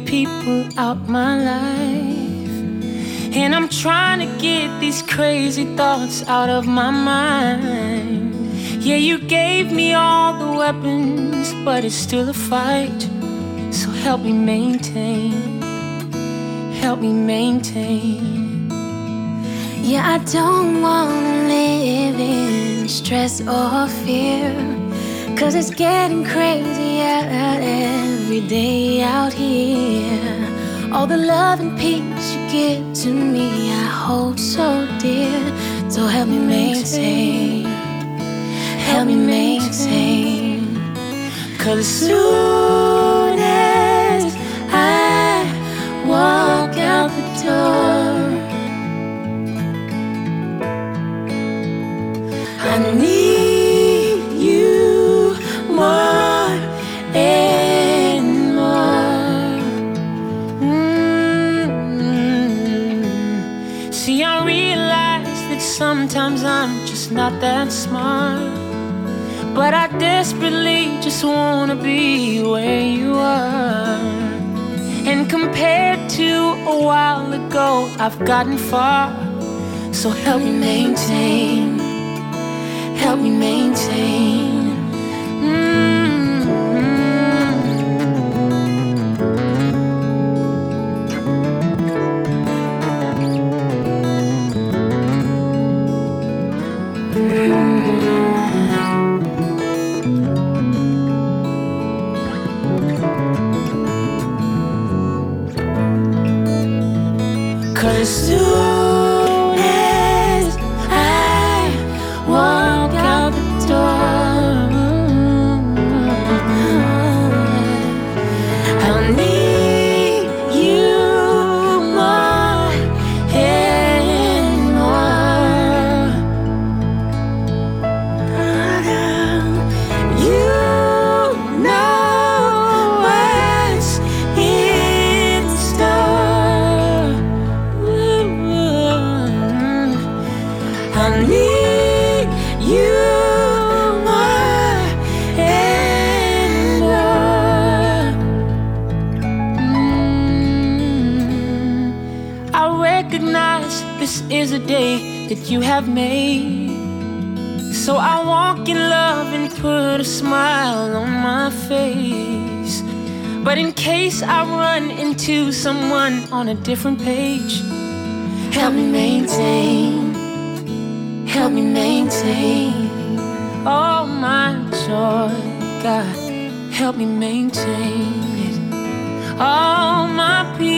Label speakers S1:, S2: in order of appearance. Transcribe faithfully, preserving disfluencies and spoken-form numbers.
S1: people out my life, and I'm trying to get these crazy thoughts out of my mind. Yeah, you gave me all the weapons, but it's still a fight. So help me maintain, help me maintain.
S2: Yeah, I don't wanna live in stress or fear, 'cause it's getting crazier every day out here. All the love and peace you give to me, I hold so dear. So help me maintain, help me maintain. 'Cause as soon as I walk out the door, I need you more and more.
S1: Mm-hmm. See, I realize that sometimes I'm just not that smart, but I desperately just wanna be where you are. And compared to a while ago, I've gotten far. So help me maintain, help me maintain. Mm-hmm. 'Cause as soon as I walk out the door, I'll need you more and more. You know what's in store. I need you more and more. Mm. I recognize this is a day that you have made, so I walk in love and put a smile on my face. But in case I run into someone on a different page, help me maintain, help me maintain all my joy, God, help me maintain it. All my peace,